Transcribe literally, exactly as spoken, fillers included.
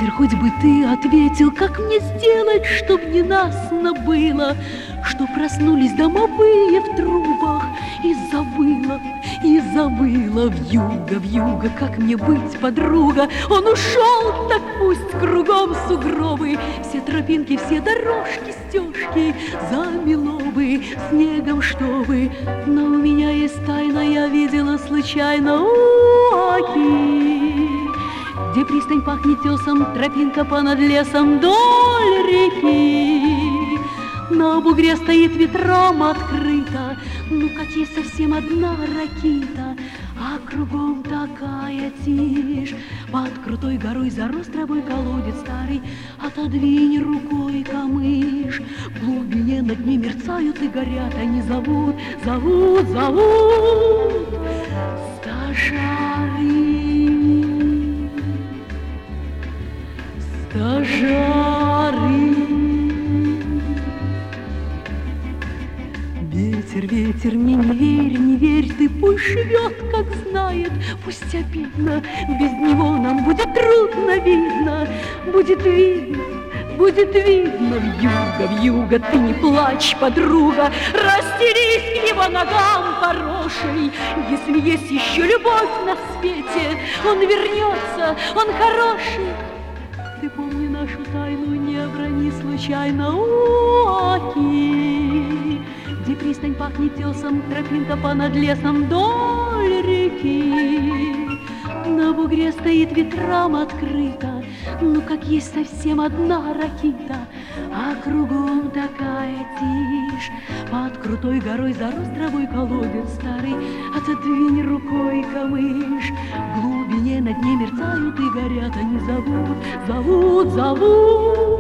Ветер, хоть бы ты ответил, как мне сделать, чтоб ненастно было, что проснулись домовые в трубах, и завыла, и завыла вьюга, вьюга, как мне быть, подруга? Он ушел, так пусть кругом сугробы, все тропинки, все дорожки, стежки замело бы снегом, чтобы. Но у меня есть тайна, я видела случайно у оки, где пристань пахнет тесом, тропинка понад лесом вдоль реки. На бугре стоит ветром открыто, ну как есть совсем одна ракита, а кругом такая тишь. Под крутой горой зарос травой колодец старый, отодвинь рукой камыш. В глубине на дне мерцают и горят, они зовут, зовут, зовут стажары. Стажары. Ветер, ветер, мне не верь, не верь ты, пусть живет, как знает, пусть обидно, без него нам будет трудно, видно, будет видно, будет видно. Вьюга, вьюга, ты не плачь, подруга, растерись к его ногам порошей. Если есть еще любовь на свете, он вернется, он хороший. Ты помни нашу тайну, не оброни случайно у оки, где пристань пахнет тесом, тропинка понад лесом вдоль реки. На бугре стоит ветрам открыто, ну как есть совсем одна ракита, а кругом такая тишь. Под крутой горой зарос травой колодец старый, отодвинь рукой камыш. В глубине на дне мерцают и горят, они зовут, зовут, зовут